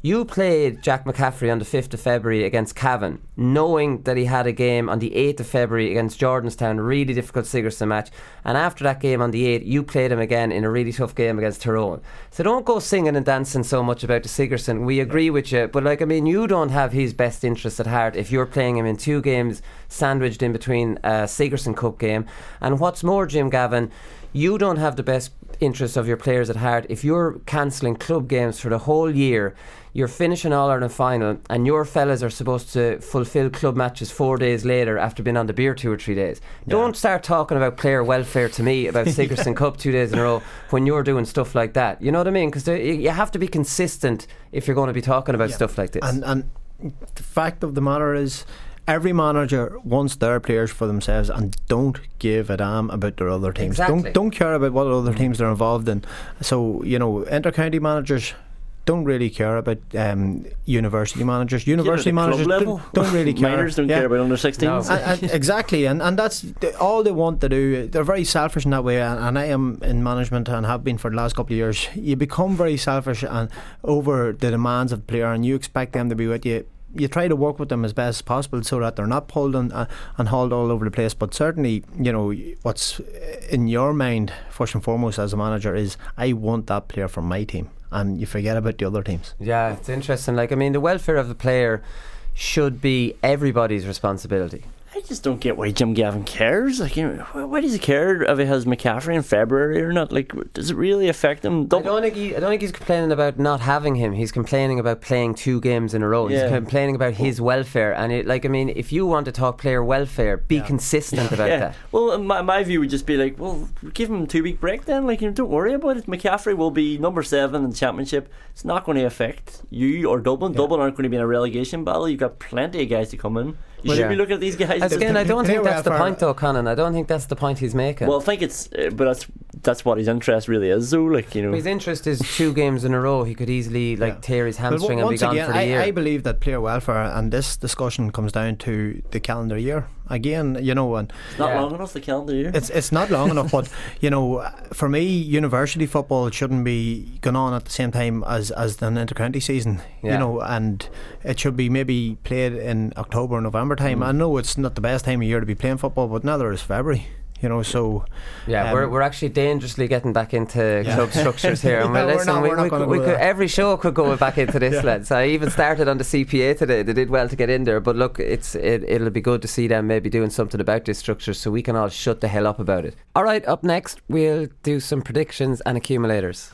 You played Jack McCaffrey on the fifth of February against Cavan, knowing that he had a game on the eighth of February against Jordanstown, a really difficult Sigerson match, and after that game on the eighth you played him again in a really tough game against Tyrone. So don't go singing and dancing so much about the Sigerson. We agree with you, but like I mean, you don't have his best interests at heart if you're playing him in two games sandwiched in between a Sigerson Cup game. And what's more, Jim Gavin, you don't have the best interests of your players at heart if you're cancelling club games for the whole year. You're finishing All-Ireland final and your fellas are supposed to fulfil club matches four days later after being on the beer two or three days. Yeah. Don't start talking about player welfare to me about Sigerson yeah. Cup two days in a row when you're doing stuff like that. You know what I mean? Because you have to be consistent if you're going to be talking about yeah. stuff like this. And, and the fact of the matter is, every manager wants their players for themselves and don't give a damn about their other teams. Exactly. Don't don't care about what other teams they're involved in. So, you know, inter-county managers don't really care about um, university managers. University yeah, managers level. Don't, don't really care. Minors don't yeah. care about under sixteens. No. and, and exactly, and, and that's the, all they want to do. They're very selfish in that way, and, and I am in management and have been for the last couple of years. You become very selfish and over the demands of the player, and you expect them to be with you. You try to work with them as best as possible so that they're not pulled and, uh, and hauled all over the place. But certainly, you know, what's in your mind first and foremost as a manager is, I want that player from my team, and you forget about the other teams. Yeah, it's interesting. Like, I mean, the welfare of the player should be everybody's responsibility. I just don't get why Jim Gavin cares. Like, you know, why does he care if he has McCaffrey in February or not? Like, does it really affect him? Don't I don't think he. I don't think he's complaining about not having him. He's complaining about playing two games in a row. Yeah. He's complaining about his welfare. And it, like, I mean, if you want to talk player welfare, be yeah. consistent about yeah. that. Well, my my view would just be like, well, give him a two week break then. Like, you know, don't worry about it. McCaffrey will be number seven in the championship. It's not going to affect you or Dublin. Yeah. Dublin aren't going to be in a relegation battle. You've got plenty of guys to come in. You well, should yeah. be looking at these guys. Again, I don't think that's the point, though, Conan. I don't think that's the point he's making. Well, I think it's, uh, but that's that's what his interest really is, though. Like, you know, his interest is two games in a row. He could easily like yeah. tear his hamstring and be gone again, for the I, year. I believe that player welfare, and this discussion comes down to the calendar year. Again, you know, and it's not yeah. long enough, the calendar year. It's it's not long enough, but you know, for me, university football shouldn't be going on at the same time as as an inter-county season. Yeah. You know, and it should be maybe played in October, November time. Mm. I know it's not the best time of year to be playing football, but neither is February. You know, so yeah, um, we're we're actually dangerously getting back into yeah. club structures here. And yeah, we're, listen, we're not, we, we're we, we could, every show could go back into this, yeah. lads. I even started on the C P A today. They did well to get in there, but look, it's it, it'll be good to see them maybe doing something about this structure, so we can all shut the hell up about it. All right, up next we'll do some predictions and accumulators.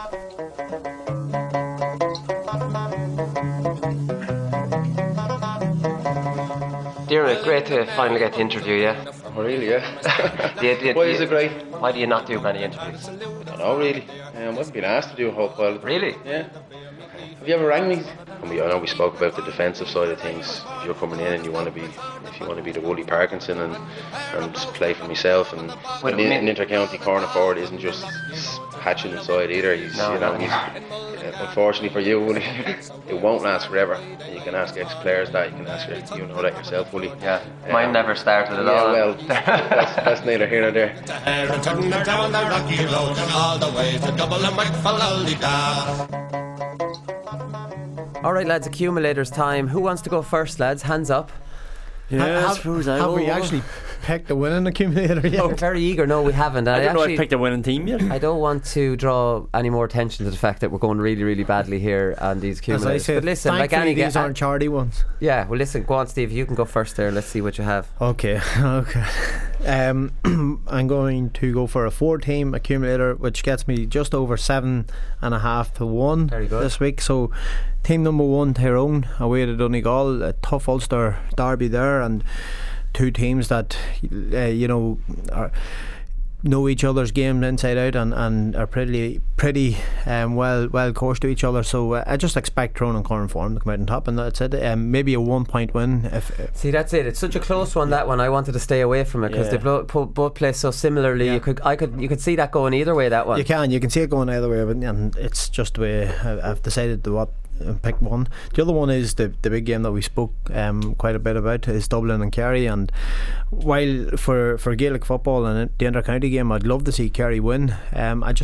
Dermot, great to finally get to interview you. Oh, really, yeah. do you, do you, why do is you, it great? Why do you not do many interviews? I don't know, really. Um, I wasn't being asked to do a whole pile. Really? Yeah. Have you ever rang me? And we, I know we spoke about the defensive side of things. If you're coming in and you want to be, if you want to be the Wooly Parkinson and and just play for myself, and well, an, an inter-county corner forward isn't just hatching inside either. You, no, you know, no. uh, unfortunately for you, Wooly, it won't last forever. And you can ask ex-players that. You can ask your, you know that yourself, Wooly. Yeah, um, mine never started at yeah, all. Well, that's, that's neither here nor there. Down the rocky road and all the way to Dublin and wait for Lollida. Alright, lads, accumulators time. Who wants to go first, lads? Hands up. Yeah, have, I suppose I have will. we actually picked a winning accumulator yet? Oh, very eager. No, we haven't. I, I don't actually, know I picked a winning team yet. I don't want to draw any more attention to the fact that we're going really, really badly here on these accumulators. As I said, but listen, like any these ga- aren't charity ones. Yeah, well, listen, go on, Steve. You can go first there. Let's see what you have. Okay, okay. Um, I'm going to go for a four-team accumulator, which gets me just over seven and a half to one Very good. this week. So, team number one, Tyrone, away to Donegal, a tough Ulster derby there, and two teams that uh, you know are, know each other's game inside out and, and are pretty pretty um, well well coached to each other. So uh, I just expect Tyrone and Corn Form to come out on top, and that's it. Um, maybe a one point win. If, if See, that's it. It's such a close one, that one. I wanted to stay away from it because Yeah. they both, both play so similarly. Yeah. You could, I could, you could see that going either way. That one. You can, you can see it going either way, but and it's just the way I, I've decided to what. Pick one. The other one is the the big game that we spoke um, quite a bit about is Dublin and Kerry. And while for, for Gaelic football and the inter-county game, I'd love to see Kerry win. Um, I just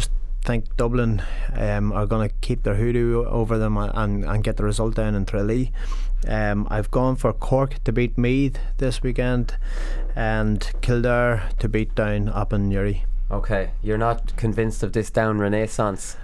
think Dublin um, are going to keep their hoodoo over them and, and get the result down in Tralee. Um, I've gone for Cork to beat Meath this weekend and Kildare to beat Down up in Newry. Okay, you're not convinced of this Down renaissance?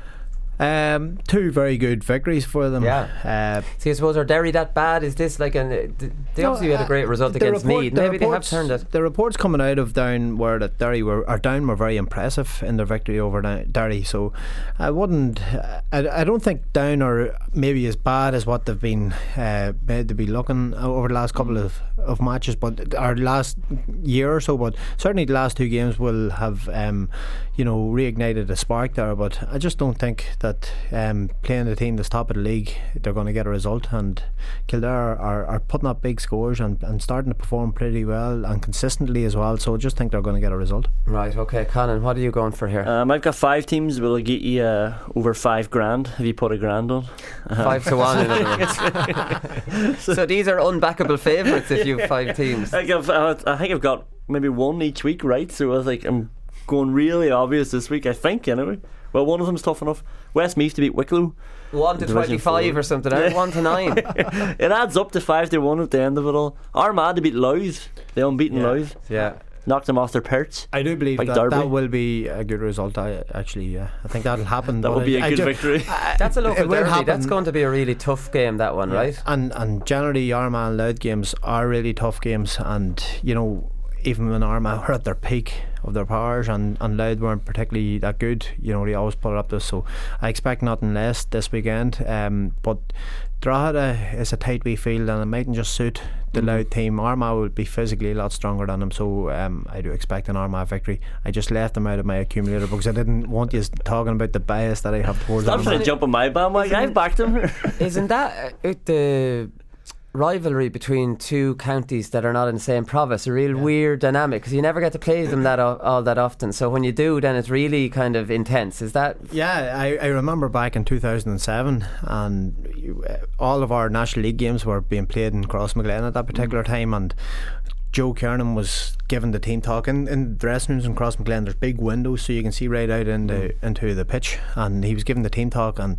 Um, two very good victories for them. Yeah. Uh, See, I suppose, are Derry that bad? Is this like an? They no, obviously had a great result the against report, Meath. the Maybe they have reports- turned it. The reports coming out of Down were that Derry were or Down were very impressive in their victory over Down- Derry. So I wouldn't. I, I don't think Down are maybe as bad as what they've been uh, made to be looking over the last couple of, of matches, but our last year or so. But certainly the last two games will have um, you know reignited a spark there. But I just don't think that. Um, playing the team that's top of the league, they're going to get a result, and Kildare are, are putting up big scores and, and starting to perform pretty well and consistently as well, so I just think they're going to get a result. Right, okay. Conan, what are you going for here? Um, I've got five teams. Will get you uh, over five grand if you put a grand on. Um, Five to one in other words. So these are unbackable favourites if you have five teams. I think I've, uh, I think I've got maybe one each week, right? So I was like, I'm going really obvious this week, I think, anyway. Well, one of them's tough enough. Westmeath to beat Wicklow. One to twenty-five or something, eh? One to nine. It adds up to five to one at the end of it all. Armagh to beat Louth. The unbeaten Yeah. Louth. Yeah. Knocked them off their perch. I do believe Like that Derby. that will be a good result. I actually, yeah, I think that'll happen. That but will be I- a I good ju- victory. I- That's a it local will derby. happen. That's going to be a really tough game, that one, Yeah. right? And and generally Armagh and Louth games are really tough games, and you know even when Armagh were at their peak of their powers and, and Louth weren't particularly that good, you know they always put it up to us, so I expect nothing less this weekend. Um, but Drogheda is a tight wee field and it mightn't just suit the Mm. Louth team. Armagh will be physically a lot stronger than them, so um, I do expect an Armagh victory. I just left them out of my accumulator because I didn't want you talking about the bias that I have towards Stop them. trying to jump on my bandwagon. I've backed them. Isn't that uh, the rivalry between two counties that are not in the same province a real weird dynamic? Because you never get to play them that o- all that often. So when you do, then it's really kind of intense. Is that? Yeah, I, I remember back in two thousand seven, and you, uh, all of our National League games were being played in Crossmaglen at that particular time, and Joe Kiernan was given the team talk in, in the dressing rooms in Crossmaglen. There's big windows so you can see right out into mm. into the pitch, and he was given the team talk, and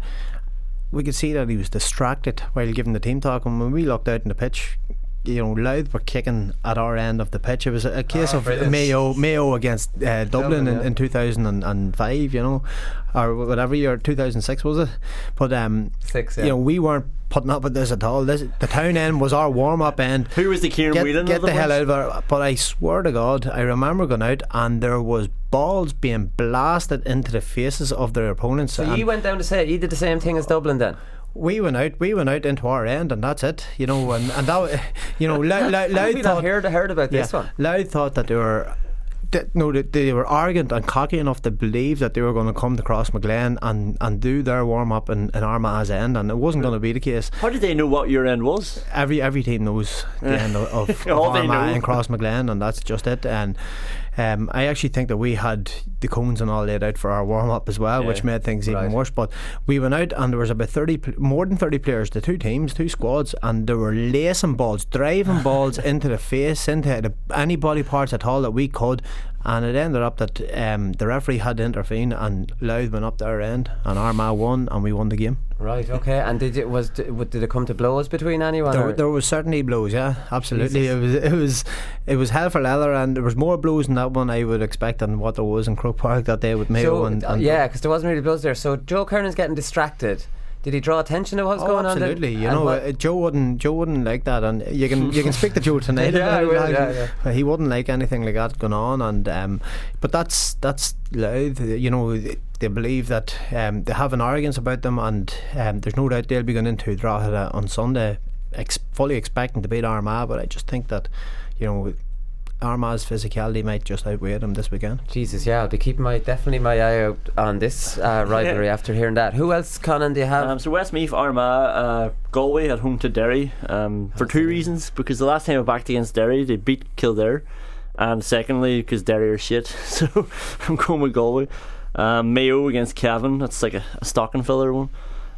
we could see that he was distracted while giving the team talk. And when we looked out in the pitch, you know, Louth were kicking at our end of the pitch. It was a, a case Oh, of brilliant. Mayo Mayo against uh, Dublin, Dublin, in, yeah. in two thousand five, you know, or whatever year, two thousand six was it? But um, Six, yeah. you know, we weren't putting up with this at all. This, the town end was our warm up end. Who was the Kieran Get, Whelan? get of the hell bunch? out of there! But I swear to God, I remember going out and there was balls being blasted into the faces of their opponents. So and you went down to say you did the same thing as Dublin then? we went out, we went out into our end, and that's it, you know. And, and that, you know, Loud, Loud, Loud We'd thought, not heard, heard about this yeah, one. Loud thought that they were. That, no, they, they were arrogant and cocky enough to believe that they were going to come to Crossmaglen and, and do their warm up in, in Armagh's end, and it wasn't going to be the case. How did they know what your end was? Every every team knows the end of, of, of All they Armagh know. and Crossmaglen, and that's just it. And um, I actually think that we had the cones and all laid out for our warm up as well, Yeah. which made things even Right. worse. But we went out and there was about thirty, pl- more than thirty players, the two teams, two squads, and they were lacing balls, driving balls into the face, into the, any body parts at all that we could. And it ended up that um, the referee had to intervene, and Louth went up their end, and Armagh won, and we won the game. Right, okay. And did it was did it come to blows between anyone? There, or? there was certainly blows, yeah, absolutely. Jesus. It was, it was, it was hell for leather, and there was more blows in that one I would expect than what there was in Croke Park that day with Mayo. So, and, uh, and yeah, because there wasn't really blows there. So Joe Kernan's getting distracted. Did he draw attention to what's Oh, going absolutely. on? You And know, what- uh, Joe wouldn't. Joe wouldn't like that, and you can you can speak to Joe tonight. Yeah, I about will, it. yeah, yeah. Uh, He wouldn't like anything like that going on, and um, but that's that's Louth. You know, they, they believe that um, they have an arrogance about them, and um, there's no doubt they'll be going into Drogheda on Sunday, ex- fully expecting to beat Armagh. But I just think that, you know, Armagh's physicality might just outweigh them this weekend. Jesus, yeah, I'll be keeping my definitely my eye out on this uh, rivalry after hearing that. Who else, Conan, do you have? Um, so Westmeath, Armagh, uh, Galway at home to Derry, um, for two reasons. Because the last time I backed against Derry, they beat Kildare, and secondly, because Derry are shit. So I'm going with Galway. Um, Mayo against Cavan, that's like a, a stocking filler one.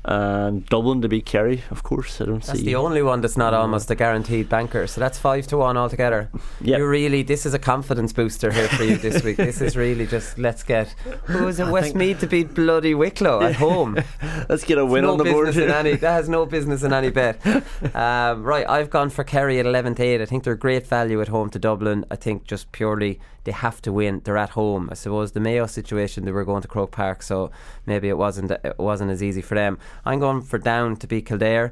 and Dublin to beat Kerry, of course. I don't That's see. the only one that's not almost a guaranteed banker. So that's five to one altogether. Yep. You really, this is a confidence booster here for you this week. This is really just, let's get, who is it, Westmeath to beat bloody Wicklow at home. Let's get a win no on the board. In any, that has no business in any bet. Um, right, I've gone for Kerry at eleven to eight. I think they're great value at home to Dublin. I think just purely they have to win. They're at home. I suppose the Mayo situation, they were going to Croke Park, so maybe it wasn't it wasn't as easy for them. I'm going for Down to beat Kildare.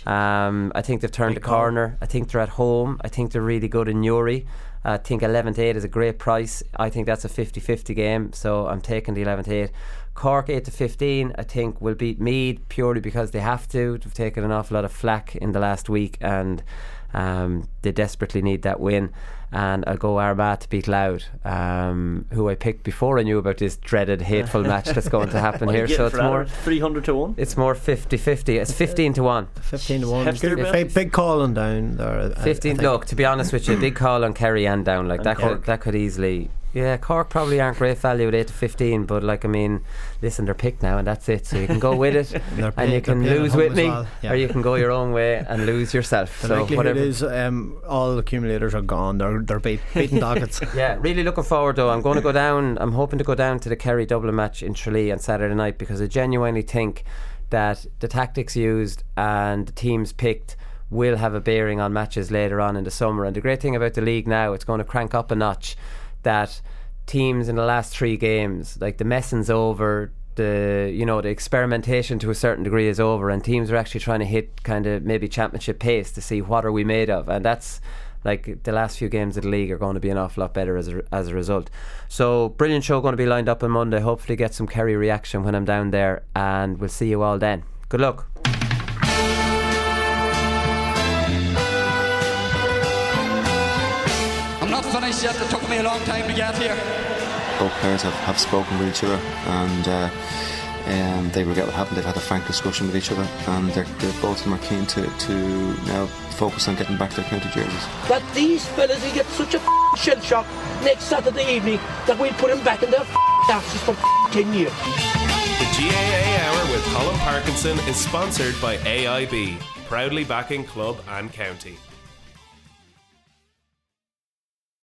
Um, I think they've turned Big the corner. I think they're at home. I think they're really good in Newry. I think eleven to eight is a great price. I think that's a fifty-fifty game, so I'm taking the eleven to eight. Cork eight to fifteen I think will beat Meath purely because they have to. They've taken an awful lot of flack in the last week and um, they desperately need that win. And I'll go Armagh to beat Louth, um, who I picked before I knew about this dreaded hateful match that's going to happen here. So it's more three hundred to one. It's more fifty-fifty. It's fifteen to one. fifteen to one. Hipster Good, big, big call on Down there. fifteen. Look, to be honest with you, big call on Kerry and Down. Like And that Cork. could that could easily. Yeah, Cork probably aren't great value at eight to fifteen, but like I mean, listen, they're picked now, and that's it. So you can go with it, they're and playing, you can they're playing lose at home with as me, well. Yeah. or you can go your own way and lose yourself. The so likelihood whatever. is um, all accumulators are gone. They're they're beat, beaten dockets. Yeah, really looking forward though. I'm going to go down. I'm hoping to go down to the Kerry Dublin match in Tralee on Saturday night because I genuinely think that the tactics used and the teams picked will have a bearing on matches later on in the summer. And the great thing about the league now, it's going to crank up a notch. That teams in the last three games, like the messing's over, the you know the experimentation to a certain degree is over, and teams are actually trying to hit kind of maybe championship pace to see what are we made of, and that's like the last few games of the league are going to be an awful lot better as a, as a result. So brilliant show going to be lined up on Monday. Hopefully get some Kerry reaction when I'm down there, and we'll see you all then. Good luck. I'm not finished yet. It took me a long time to get here. Both players have, have spoken with each other, and uh, um, they regret what happened. They've had a frank discussion with each other, and they're, they're both of them are keen to, to now focus on getting back their county jerseys. That these fellas will get such a shell shock next Saturday evening that we'll put them back in their asses for ten years. The G A A Hour with Colin Parkinson is sponsored by A I B, proudly backing club and county.